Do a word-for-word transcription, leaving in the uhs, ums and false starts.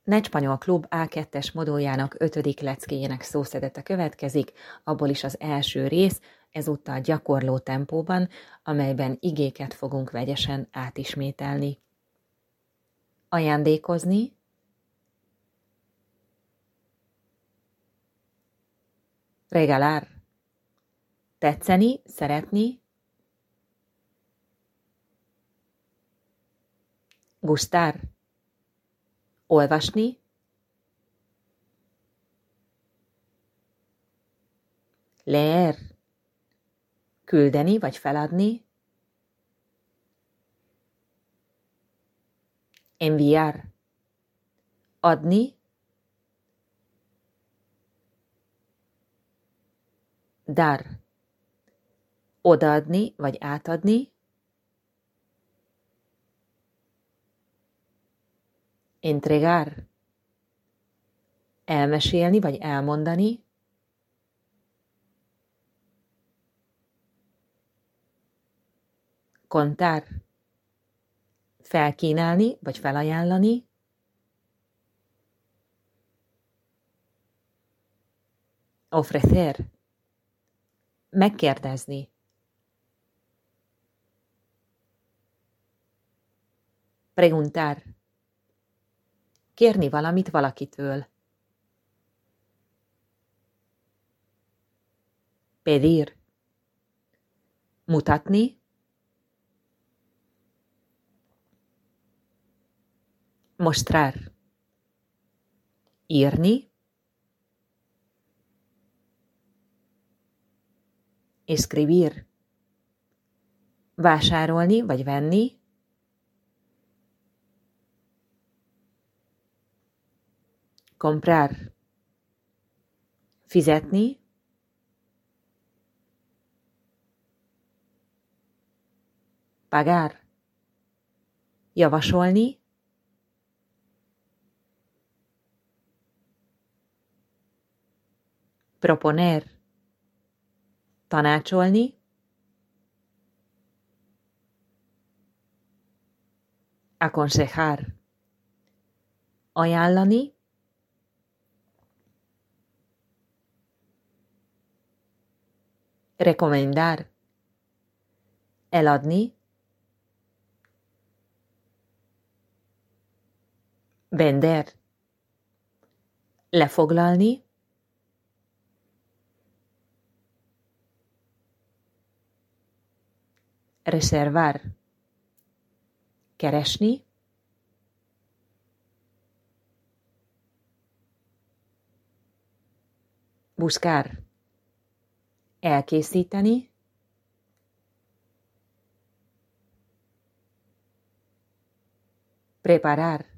Nagyspanyol Klub á kettes moduljának ötödik leckéjének szószedete következik, abból is az első rész, ezúttal gyakorló tempóban, amelyben igéket fogunk vegyesen átismételni. Ajándékozni, regalar, tetszeni, szeretni, gustar, olvasni, leer, küldeni vagy feladni, enviar, adni, dar, odaadni vagy átadni, entregar, elmesélni vagy elmondani, contar, felkínálni vagy felajánlani, ofrecer, megkérdezni, preguntar, kérni valamit valakitől, pedir, mutatni, mostrar, írni, escribir, vásárolni vagy venni, comprar, fizetni, pagar, javasolni, proponer, tanácsolni, aconsejar, ajánlani, recomendar, eladni, vender, lefoglalni, reservar, keresni, buscar, elkészíteni, preparar,